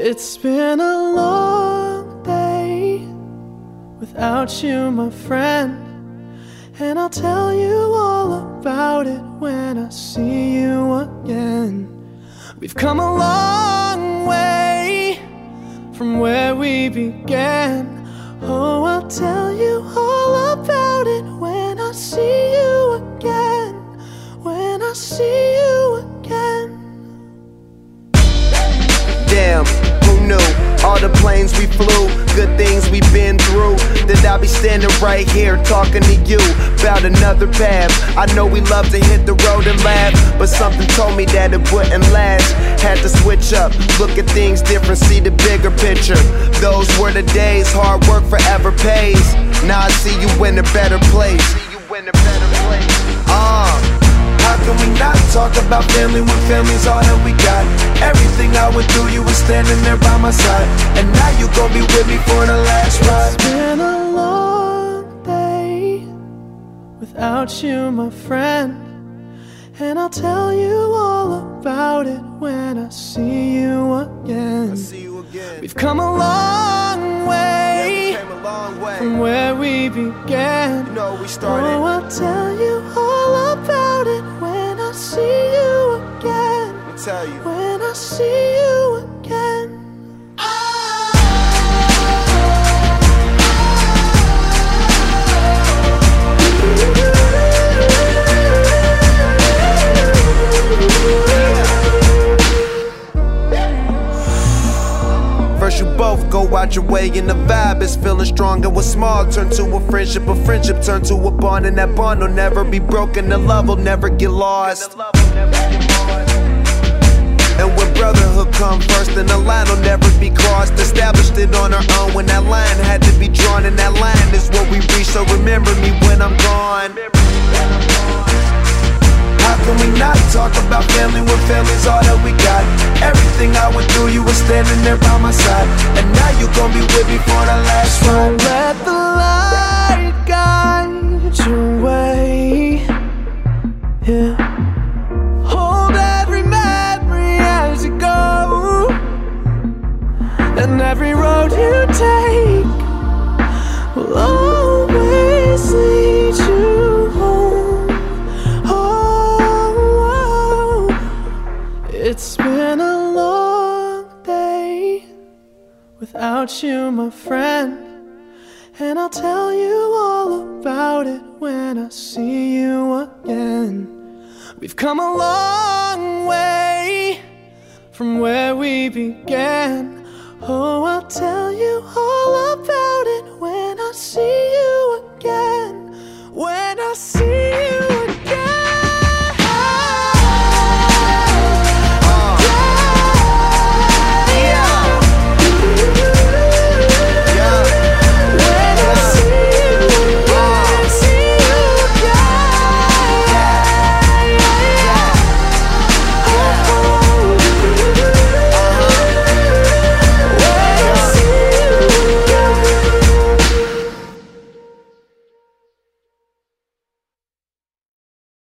It's been a long day without you, my friend, and I'll tell you all about it when I see you again. We've come a long way from where we began. Oh, I'll tell you all about it when I see you again. When I see you again. Damn, who knew? All the planes we flew, good things we've been through, that I'll be standing right here talking to you about another path. I know we love to hit the road and laugh, but something told me that it wouldn't last. Had to switch up, look at things different, see the bigger picture. Those were the days, hard work forever pays. Now I see you in a better place. How can we not talk about family when family's all that we got? Everything I went through, you were standing there by my side, and now you gon' be with me for the last ride. It's been a long day without you, my friend, and I'll tell you all about it when I see you again. We've come a long way, from where we began. You know we started. Oh, I'll tell you all about it when I see you again. Let me tell you. When I see you again. First you both go out your way and the vibe is feeling strong, and what's small turn to a friendship turn to a bond, and that bond will never be broken, the love will never get lost. And when brotherhood come first, then the line will never be crossed. Established it on our own when that line had to be drawn, and that line is what we reach, so remember me when I'm gone. How can we not talk about family when family's all that we got? Everything I went through, you were standing there by my side, and now you gon' be with me for the last ride. So let the light guide your way, yeah. Hold every memory as you go, and every road you take will always lead you home. Oh, it's been a long day without you, my friend, and I'll tell you all about it when I see you again. We've come a long way from where we began. Oh,